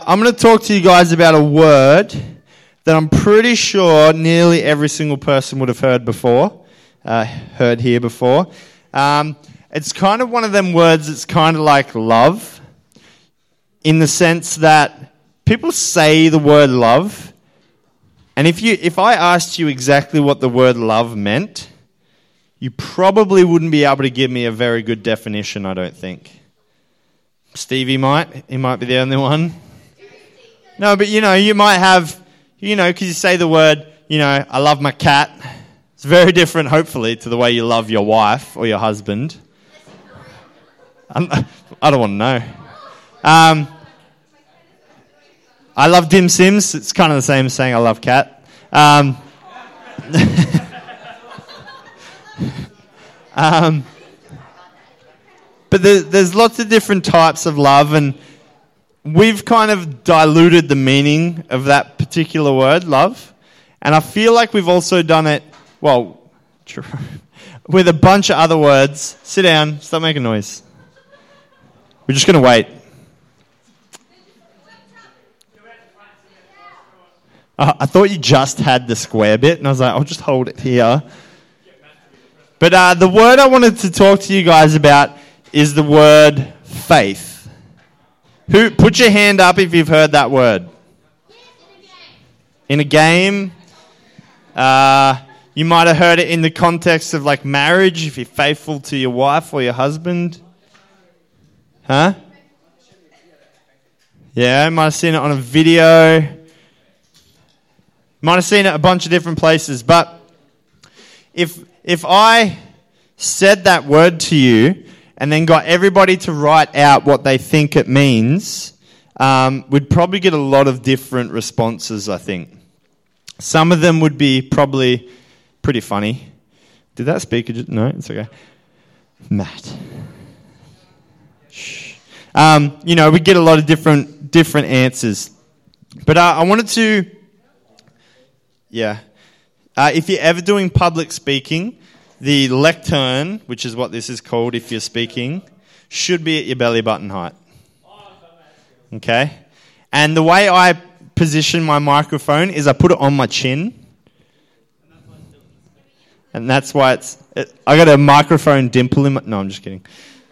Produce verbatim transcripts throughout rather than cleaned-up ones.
I'm going to talk to you guys about a word that I'm pretty sure nearly every single person would have heard before, uh, heard here before. Um, it's kind of one of them words that's kind of like love, in the sense that people say the word love, and if you if I asked you exactly what the word love meant, you probably wouldn't be able to give me a very good definition, I don't think. Stevie might. He might be the only one. No, but you know, you might have, you know, because you say the word, you know, I love my cat. It's very different, hopefully, to the way you love your wife or your husband. I'm, I don't want to know. Um, I love dim sims. It's kind of the same as saying I love cat. Um, um, but there, there's lots of different types of love, and we've kind of diluted the meaning of that particular word, love. And I feel like we've also done it, well, true, with a bunch of other words. Sit down, stop making noise. We're just going to wait. Uh, I thought you just had the square bit, and I was like, I'll just hold it here. But uh, the word I wanted to talk to you guys about is the word faith. Who, put your hand up if you've heard that word. In a game. Uh, you might have heard it in the context of like marriage, if you're faithful to your wife or your husband. Huh? Yeah, you might have seen it on a video. Might have seen it a bunch of different places. But if if I said that word to you and then got everybody to write out what they think it means, um, we'd probably get a lot of different responses, I think. Some of them would be probably pretty funny. Did that speaker just... No, it's okay. Matt. Shh. Um, you know, we get a lot of different different answers. But uh, I wanted to... Yeah. Uh, if you're ever doing public speaking, the lectern, which is what this is called if you're speaking, should be at your belly button height. Okay? And the way I position my microphone is I put it on my chin. And that's why it's... It, I got a microphone dimple in my... No, I'm just kidding.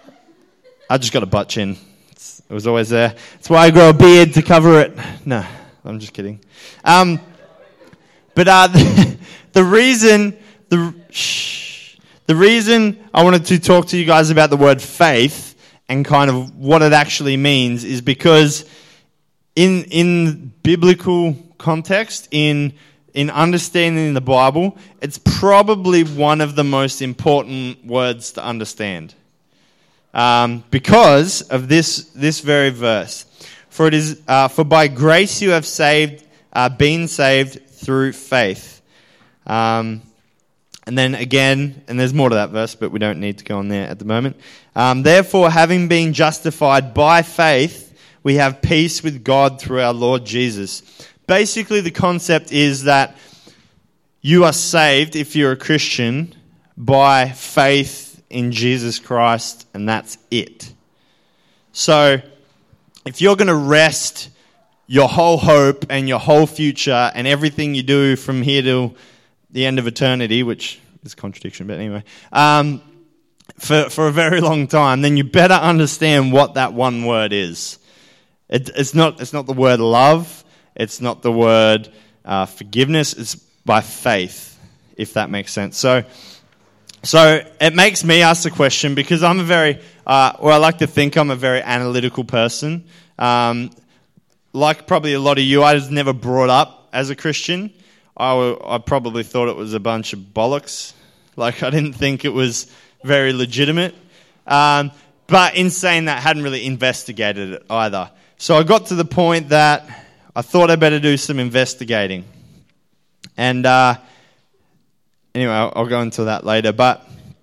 I just got a butt chin. It's, it was always there. That's why I grow a beard to cover it. No, I'm just kidding. Um... But uh, the, the reason the shh, the reason I wanted to talk to you guys about the word faith and kind of what it actually means is because in in biblical context, in in understanding the Bible, it's probably one of the most important words to understand um, because of this this very verse. For it is uh, for by grace you have saved, uh, been saved. Through faith. Um, and then again, and there's more to that verse, but we don't need to go on there at the moment. Um, Therefore, having been justified by faith, we have peace with God through our Lord Jesus. Basically, the concept is that you are saved, if you're a Christian, by faith in Jesus Christ, and that's it. So, if you're going to rest your whole hope and your whole future and everything you do from here till the end of eternity, which is a contradiction, but anyway, um, for, for a very long time, then you better understand what that one word is. It, it's not it's not the word love. It's not the word uh, forgiveness. It's by faith, if that makes sense. So, so it makes me ask the question because I'm a very, uh, or I like to think I'm a very analytical person. Um, Like probably a lot of you, I was never brought up as a Christian. I, w- I probably thought it was a bunch of bollocks. Like I didn't think it was very legitimate. Um, but in saying that, I hadn't really investigated it either. So I got to the point that I thought I better do some investigating. And uh, anyway, I'll, I'll go into that later. But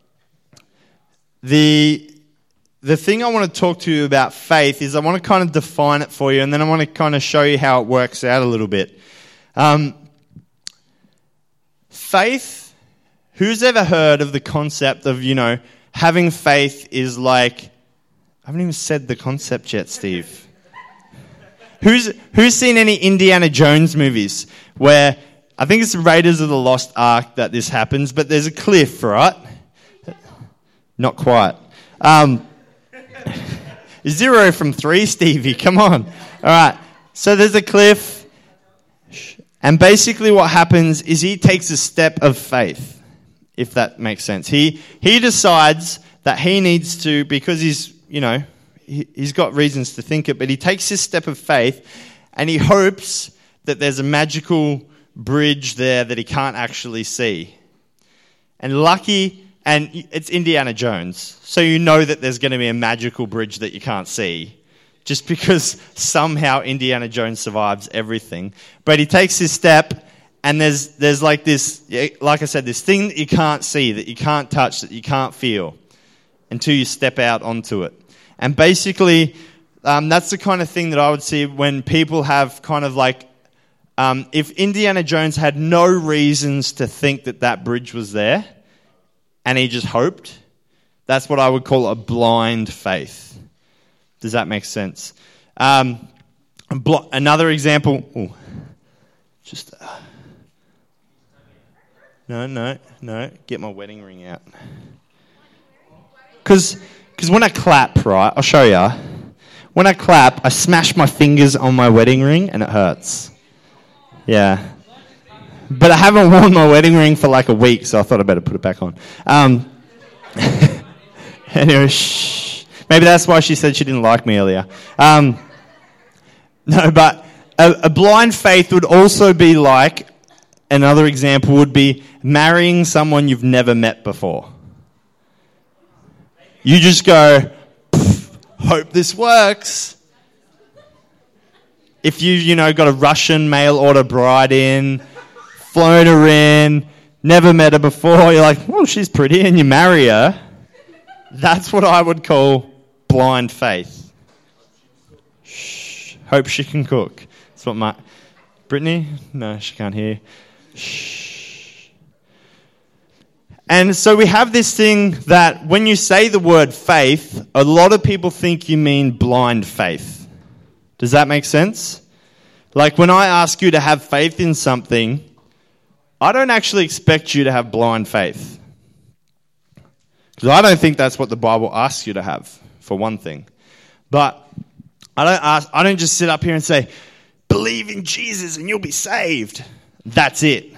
the... The thing I want to talk to you about faith is I want to kind of define it for you, and then I want to kind of show you how it works out a little bit. Um, faith, who's ever heard of the concept of, you know, having faith is like... I haven't even said the concept yet, Steve. Who's who's seen any Indiana Jones movies where I think it's the Raiders of the Lost Ark that this happens, but there's a cliff, right? Not quite. Um, zero from three, Stevie. Come on. All right. So there's a cliff, and basically what happens is he takes a step of faith, if that makes sense. He he decides that he needs to, because he's, you know, he, he's got reasons to think it, but he takes this step of faith, and he hopes that there's a magical bridge there that he can't actually see. And lucky, and it's Indiana Jones, so you know that there's going to be a magical bridge that you can't see, just because somehow Indiana Jones survives everything. But he takes his step, and there's there's like this, like I said, this thing that you can't see, that you can't touch, that you can't feel, until you step out onto it. And basically, um, that's the kind of thing that I would see when people have kind of like, Um, if Indiana Jones had no reasons to think that that bridge was there, and he just hoped, that's what I would call a blind faith. Does that make sense? Um, bl- another example. Ooh, just uh, no, no, no. Get my wedding ring out. Because, because when I clap, right, I'll show you. When I clap, I smash my fingers on my wedding ring, and it hurts. Yeah. But I haven't worn my wedding ring for like a week, so I thought I'd better put it back on. Um, anyway, shh. Maybe that's why she said she didn't like me earlier. Um, no, but a, a blind faith would also be like, another example would be marrying someone you've never met before. You just go, hope this works. If you, you know, got a Russian mail order bride in, flown her in, never met her before, you're like, well, she's pretty, and you marry her. That's what I would call blind faith. Shh. Hope she can cook. That's what my... Brittany? No, she can't hear. Shh. And so we have this thing that when you say the word faith, a lot of people think you mean blind faith. Does that make sense? Like when I ask you to have faith in something, I don't actually expect you to have blind faith. Because I don't think that's what the Bible asks you to have, for one thing. But I don't ask, I don't just sit up here and say, believe in Jesus and you'll be saved. That's it.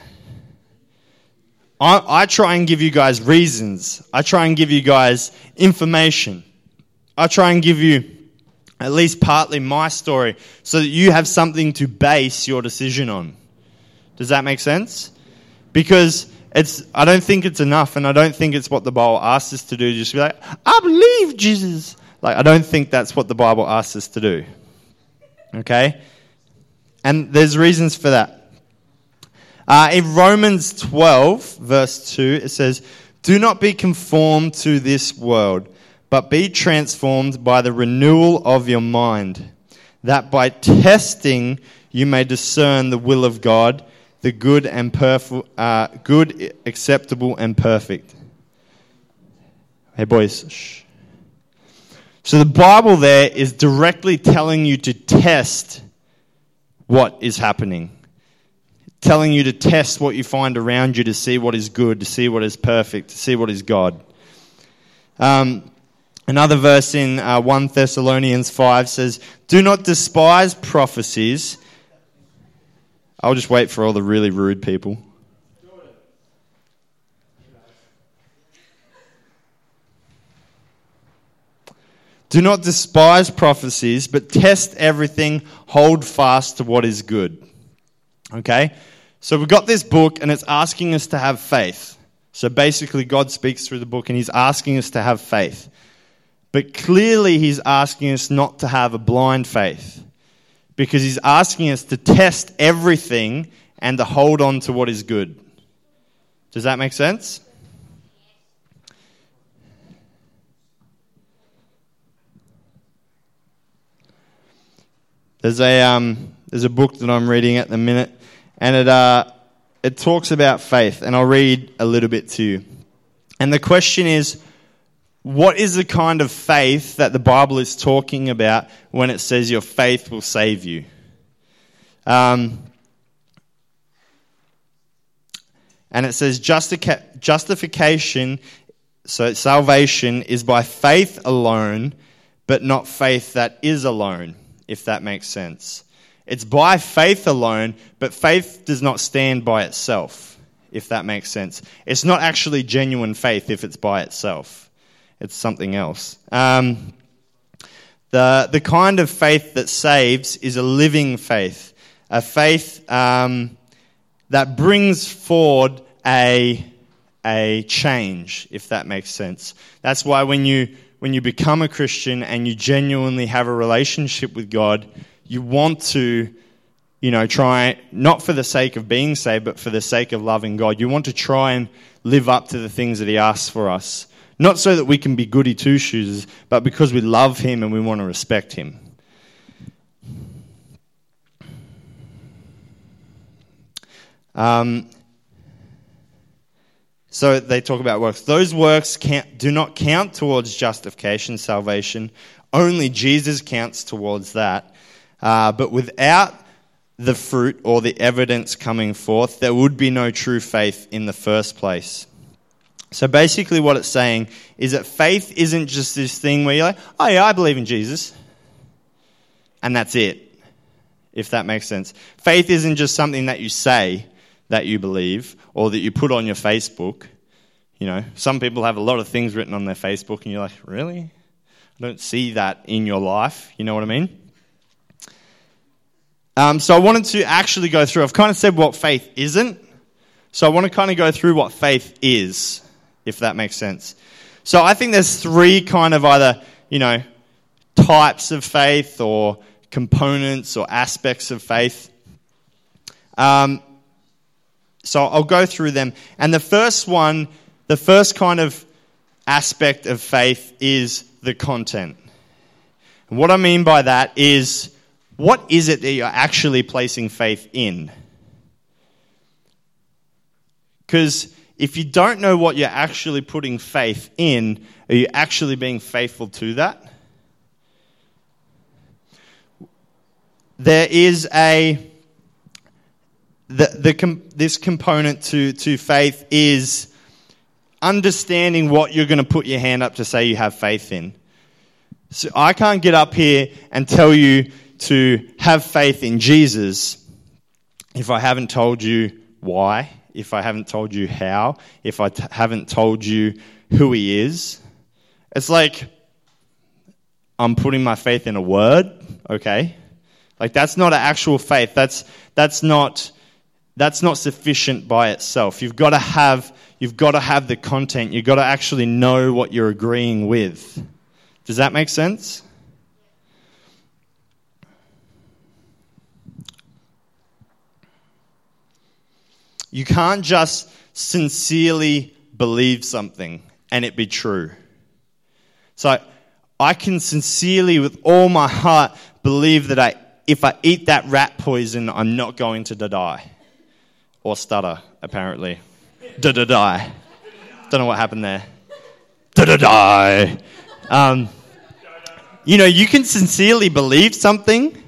I, I try and give you guys reasons. I try and give you guys information. I try and give you at least partly my story, so that you have something to base your decision on. Does that make sense? Because it's, I don't think it's enough, and I don't think it's what the Bible asks us to do, just be like, I believe Jesus. Like, I don't think that's what the Bible asks us to do. Okay? And there's reasons for that. Uh, in Romans twelve, verse two, it says, do not be conformed to this world, but be transformed by the renewal of your mind, that by testing you may discern the will of God, the good and perf- uh, good, acceptable, and perfect. Hey, boys. Shh. So the Bible there is directly telling you to test what is happening, telling you to test what you find around you to see what is good, to see what is perfect, to see what is God. Um. Another verse in uh, First Thessalonians five says, do not despise prophecies. I'll just wait for all the really rude people. Do not despise prophecies, but test everything, hold fast to what is good. Okay? So we've got this book, and it's asking us to have faith. So basically, God speaks through the book, and he's asking us to have faith. But clearly he's asking us not to have a blind faith, because he's asking us to test everything and to hold on to what is good. Does that make sense? There's a um, there's a book that I'm reading at the minute, and it uh, it talks about faith, and I'll read a little bit to you. And the question is, what is the kind of faith that the Bible is talking about when it says your faith will save you? Um, and it says justica- justification, so salvation is by faith alone, but not faith that is alone, if that makes sense. It's by faith alone, but faith does not stand by itself, if that makes sense. It's not actually genuine faith if it's by itself. It's something else. Um, the the kind of faith that saves is a living faith, a faith um, that brings forward a a change, if that makes sense. That's why when you when you become a Christian and you genuinely have a relationship with God, you want to, you know, try, not for the sake of being saved, but for the sake of loving God. You want to try and live up to the things that He asks for us. Not so that we can be goody two-shoes, but because we love Him and we want to respect Him. Um, so they talk about works. Those works can't, do not count towards justification, salvation. Only Jesus counts towards that. Uh, but without the fruit or the evidence coming forth, there would be no true faith in the first place. So basically what it's saying is that faith isn't just this thing where you're like, oh yeah, I believe in Jesus, and that's it, if that makes sense. Faith isn't just something that you say that you believe or that you put on your Facebook. You know, some people have a lot of things written on their Facebook and you're like, really? I don't see that in your life. You know what I mean? Um, so I wanted to actually go through, I've kind of said what faith isn't, so I want to kind of go through what faith is, if that makes sense. So I think there's three kind of either, you know, types of faith or components or aspects of faith. Um, so I'll go through them. And the first one, the first kind of aspect of faith is the content. And what I mean by that is, what is it that you're actually placing faith in? Because if you don't know what you're actually putting faith in, are you actually being faithful to that? There is a the the com, this component to to faith is understanding what you're going to put your hand up to say you have faith in. So I can't get up here and tell you to have faith in Jesus if I haven't told you why, if I haven't told you how, if I t- haven't told you who He is. It's like I'm putting my faith in a word, okay? Like that's not an actual faith. That's that's not that's not sufficient by itself. You've got to have you've got to have the content. You've got to actually know what you're agreeing with. Does that make sense? You can't just sincerely believe something and it be true. So I can sincerely, with all my heart, believe that I, if I eat that rat poison, I'm not going to die. Or stutter, apparently. Da-da-die. Don't know what happened there. Da-da-die. Um, you know, you can sincerely believe something,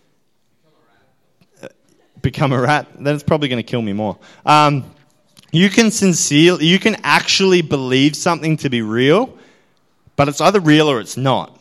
become a rat, then it's probably going to kill me more. Um, you can sincerely, you can actually believe something to be real, but it's either real or it's not.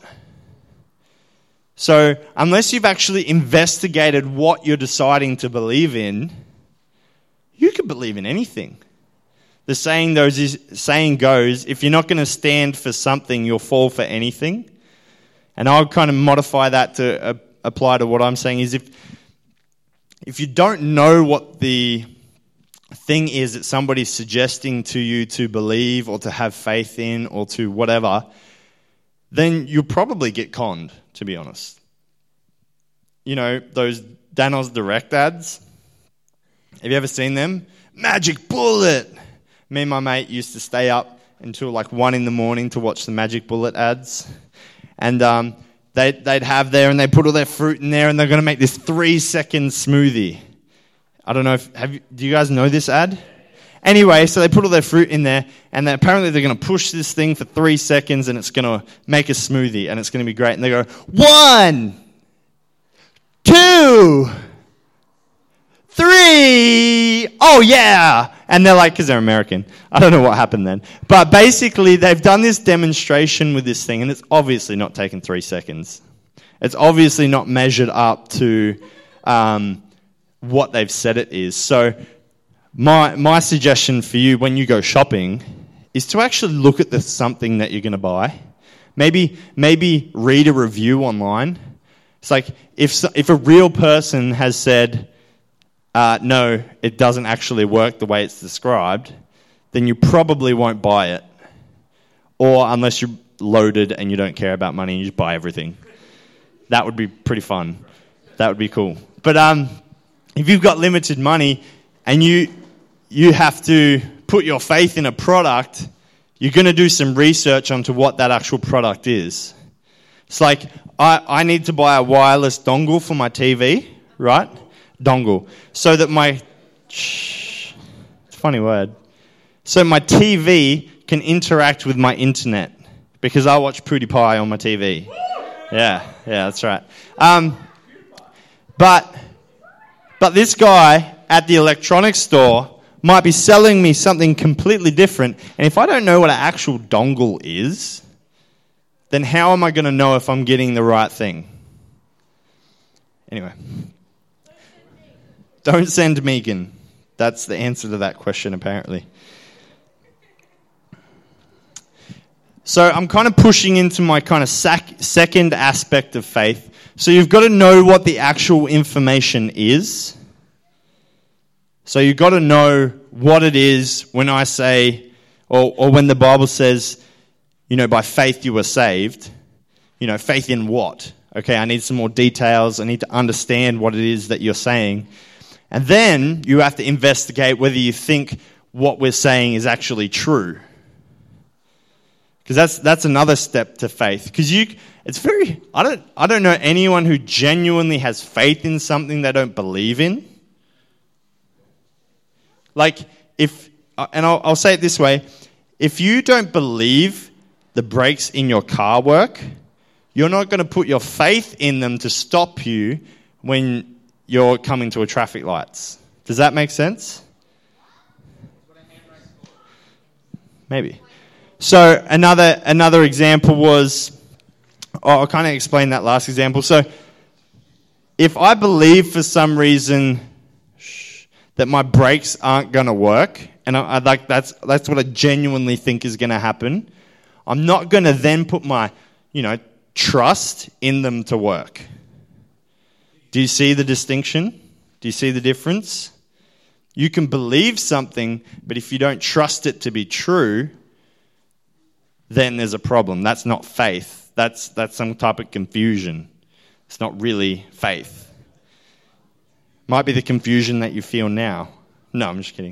So unless you've actually investigated what you're deciding to believe in, you can believe in anything. The saying goes, is, saying goes, if you're not going to stand for something, you'll fall for anything. And I'll kind of modify that to uh, apply to what I'm saying is if If you don't know what the thing is that somebody's suggesting to you to believe or to have faith in or to whatever, then you'll probably get conned, to be honest. You know, those Danos Direct ads? Have you ever seen them? Magic Bullet! Me and my mate used to stay up until like one in the morning to watch the Magic Bullet ads. And um They'd, they'd have there and they put all their fruit in there and they're going to make this three second smoothie. I don't know if, have you, do you guys know this ad? Anyway, so they put all their fruit in there and then apparently they're going to push this thing for three seconds and it's going to make a smoothie and it's going to be great. And they go, one, two, oh yeah, and they're like, because they're American. I don't know what happened then. But basically, they've done this demonstration with this thing, and it's obviously not taken three seconds. It's obviously not measured up to um, what they've said it is. So my my suggestion for you when you go shopping is to actually look at the something that you're going to buy. Maybe maybe read a review online. It's like if if a real person has said, uh, no, it doesn't actually work the way it's described, then you probably won't buy it. Or unless you're loaded and you don't care about money and you just buy everything. That would be pretty fun. That would be cool. But um, if you've got limited money and you you have to put your faith in a product, you're going to do some research onto what that actual product is. It's like, I, I need to buy a wireless dongle for my T V, right? Dongle. So that my... Shh, it's a funny word. So my T V can interact with my internet because I watch PewDiePie on my T V. Yeah, yeah, that's right. Um, but, but this guy at the electronics store might be selling me something completely different. And if I don't know what an actual dongle is, then how am I going to know if I'm getting the right thing? Anyway. Don't send Megan. That's the answer to that question, apparently. So I'm kind of pushing into my kind of sac- second aspect of faith. So you've got to know what the actual information is. So you've got to know what it is when I say, or, or when the Bible says, you know, by faith you were saved. You know, faith in what? Okay, I need some more details. I need to understand what it is that you're saying. And then you have to investigate whether you think what we're saying is actually true. Because that's that's another step to faith. Because you, it's very, I don't I don't know anyone who genuinely has faith in something they don't believe in. Like, if, and I'll, I'll say it this way, if you don't believe the brakes in your car work, you're not going to put your faith in them to stop you when you're coming to a traffic lights. Does that make sense? Maybe. So another another example was, oh, I'll kind of explain that last example. So if I believe for some reason that my brakes aren't going to work, and I, I like that's that's what I genuinely think is going to happen, I'm not going to then put my, you know, trust in them to work. Do you see the distinction? Do you see the difference? You can believe something, but if you don't trust it to be true, then there's a problem. That's not faith. That's that's some type of confusion. It's not really faith. Might be the confusion that you feel now. No, I'm just kidding.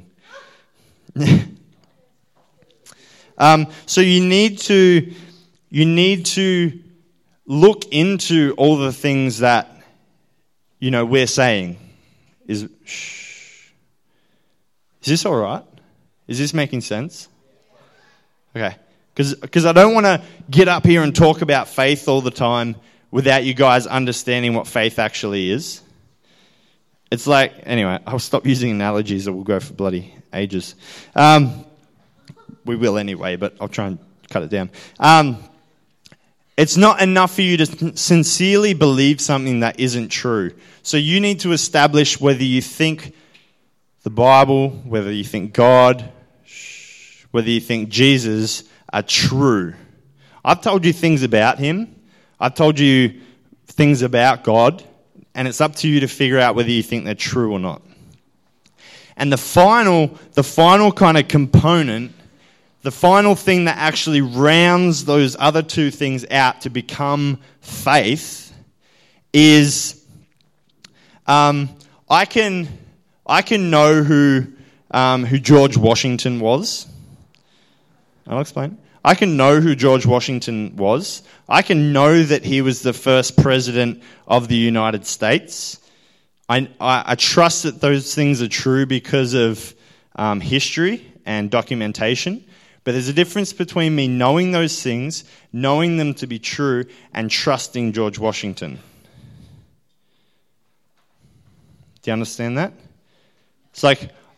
um, so you need to you need to look into all the things that, you know, we're saying. Is shh. Is this all right? Is this making sense? Okay. Because I don't want to get up here and talk about faith all the time without you guys understanding what faith actually is. It's like, anyway, I'll stop using analogies or we'll go for bloody ages. Um, we will anyway, but I'll try and cut it down. Um, it's not enough for you to sincerely believe something that isn't true. So you need to establish whether you think the Bible, whether you think God, whether you think Jesus are true. I've told you things about him. I've told you things about God. And it's up to you to figure out whether you think they're true or not. And the final, the final kind of component, the final thing that actually rounds those other two things out to become faith is um, I can I can know who um, who George Washington was. I'll explain. I can know who George Washington was. I can know that he was the first president of the United States. I, I, I trust that those things are true because of um, history and documentation. But there's a difference between me knowing those things, knowing them to be true, and trusting George Washington. Do you understand that? It's like,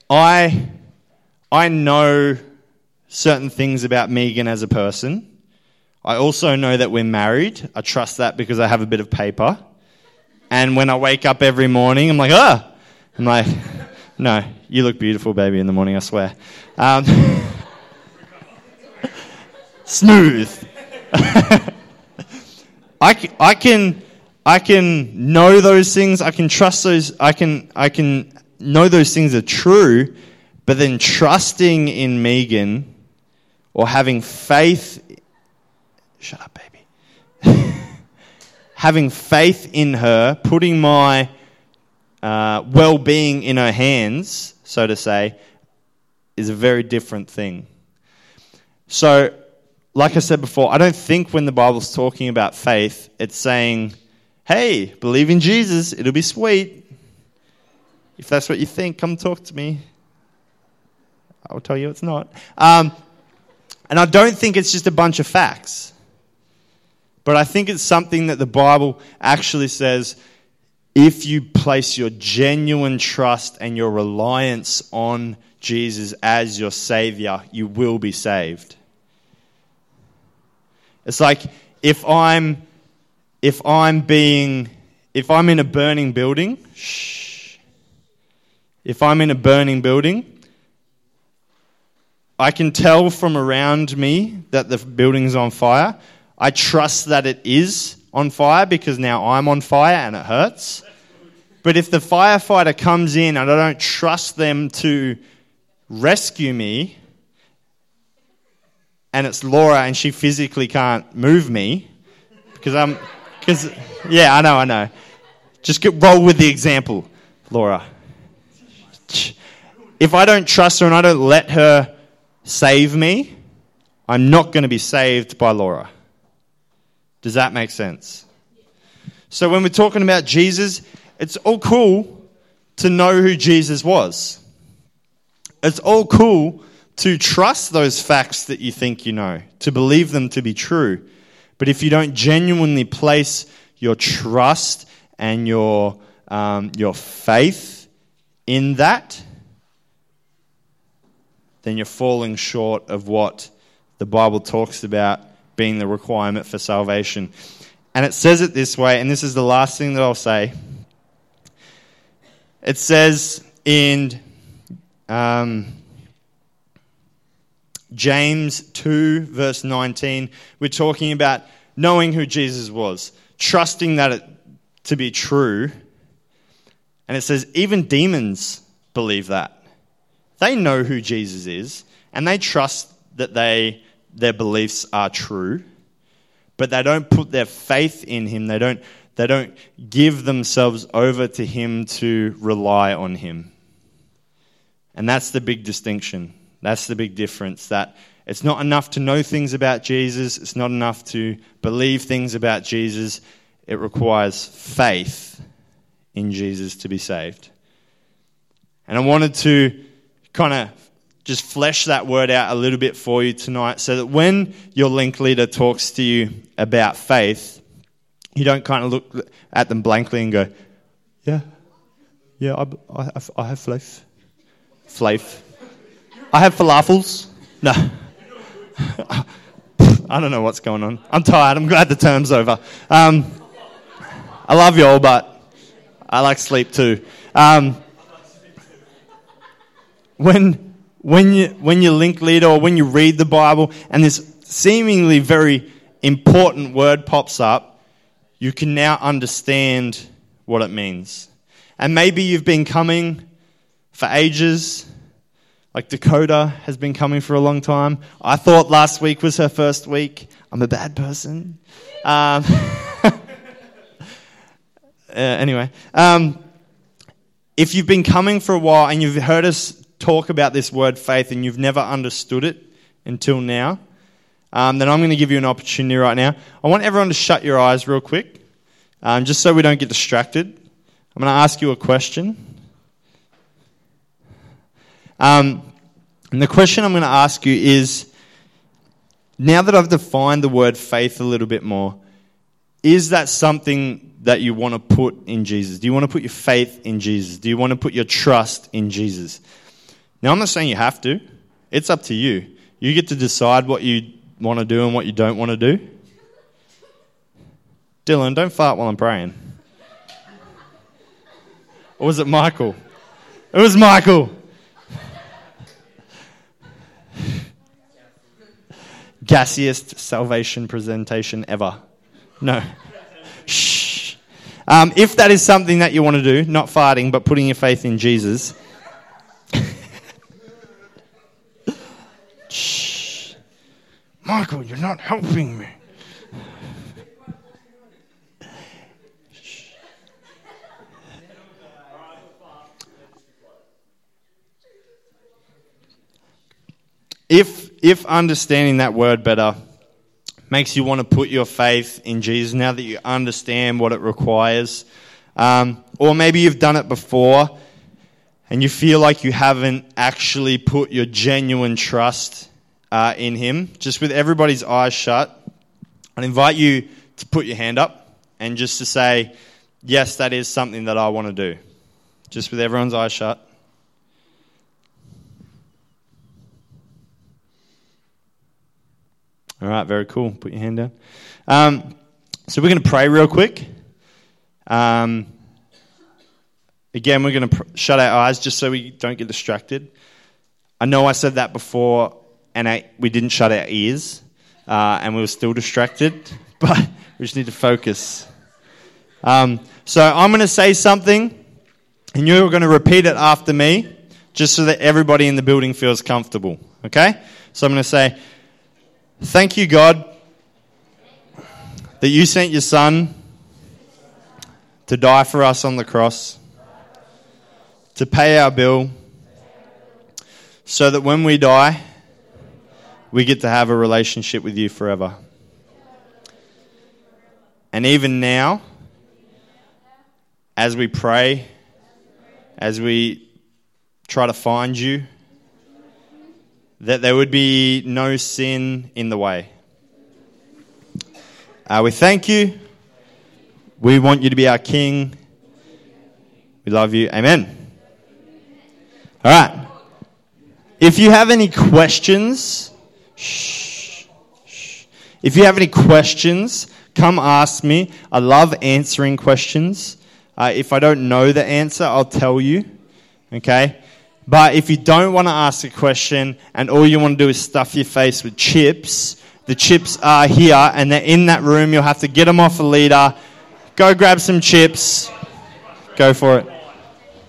I I know certain things about Megan as a person. I also know that we're married. I trust that because I have a bit of paper. And when I wake up every morning, I'm like, ah! I'm like, no, you look beautiful, baby, in the morning, I swear. Um, smooth. I, I can I can know those things. I can trust those. I can I can know those things are true. But then trusting in Megan or having faith. Shut up, baby. Having faith in her, putting my uh, well-being in her hands, so to say, is a very different thing. So, like I said before, I don't think when the Bible's talking about faith, it's saying, hey, believe in Jesus, it'll be sweet. If that's what you think, come talk to me. I'll tell you it's not. Um, and I don't think it's just a bunch of facts. But I think it's something that the Bible actually says, if you place your genuine trust and your reliance on Jesus as your Savior, you will be saved. It's like if I'm if I'm being if I'm in a burning building, shh, if I'm in a burning building, I can tell from around me that the building's on fire. I trust that it is on fire because now I'm on fire and it hurts. But if the firefighter comes in and I don't trust them to rescue me, and it's Laura and she physically can't move me, because I'm, because, yeah, I know, I know. Just get, roll with the example, Laura. If I don't trust her and I don't let her save me, I'm not going to be saved by Laura. Does that make sense? So when we're talking about Jesus, it's all cool to know who Jesus was. It's all cool to trust those facts that you think you know, to believe them to be true. But if you don't genuinely place your trust and your um, your faith in that, then you're falling short of what the Bible talks about being the requirement for salvation. And it says it this way, and this is the last thing that I'll say. It says in um, James two, verse nineteen, we're talking about knowing who Jesus was, trusting that it to be true. And it says even demons believe that. They know who Jesus is, and they trust that they their beliefs are true, but they don't put their faith in him. They don't they don't give themselves over to him to rely on him. And that's the big distinction. That's the big difference, that it's not enough to know things about Jesus. It's not enough to believe things about Jesus. It requires faith in Jesus to be saved. And I wanted to kind of just flesh that word out a little bit for you tonight so that when your link leader talks to you about faith, you don't kind of look at them blankly and go, yeah, yeah, I, I, have, I have faith. Faith. I have falafels. No. I don't know what's going on. I'm tired. I'm glad the term's over. Um, I love you all, but I like sleep too. Um, when when you when you link leader or when you read the Bible and this seemingly very important word pops up, you can now understand what it means. And maybe you've been coming for ages. Like Dakota has been coming for a long time. I thought last week was her first week. I'm a bad person. Um, uh, anyway, um, if you've been coming for a while and you've heard us talk about this word faith and you've never understood it until now, um, then I'm going to give you an opportunity right now. I want everyone to shut your eyes real quick, um, just so we don't get distracted. I'm going to ask you a question. Um, and the question I'm going to ask you is, now that I've defined the word faith a little bit more, is that something that you want to put in Jesus? Do you want to put your faith in Jesus? Do you want to put your trust in Jesus? Now, I'm not saying you have to. It's up to you. You get to decide what you want to do and what you don't want to do. Dylan, don't fart while I'm praying. Or was it Michael? It was Michael. Gassiest salvation presentation ever. No. Shh. Um, if that is something that you want to do, not farting, but putting your faith in Jesus. Shh. Michael, you're not helping me. If if understanding that word better makes you want to put your faith in Jesus now that you understand what it requires, um, or maybe you've done it before and you feel like you haven't actually put your genuine trust uh, in Him, just with everybody's eyes shut, I'd invite you to put your hand up and just to say, yes, that is something that I want to do. Just with everyone's eyes shut. All right, very cool. Put your hand down. Um, so we're going to pray real quick. Um, again, we're going to pr- shut our eyes just so we don't get distracted. I know I said that before, and I, we didn't shut our ears, uh, and we were still distracted, but we just need to focus. Um, so I'm going to say something, and you're going to repeat it after me, just so that everybody in the building feels comfortable. Okay? So I'm going to say, thank you, God, that you sent your Son to die for us on the cross, to pay our bill, so that when we die, we get to have a relationship with you forever. And even now, as we pray, as we try to find you, that there would be no sin in the way. Uh, we thank you. We want you to be our King. We love you. Amen. All right. If you have any questions, shh, shh. If you have any questions, come ask me. I love answering questions. Uh, if I don't know the answer, I'll tell you. Okay? But if you don't want to ask a question and all you want to do is stuff your face with chips, the chips are here and they're in that room. You'll have to get them off a leader. Go grab some chips. Go for it.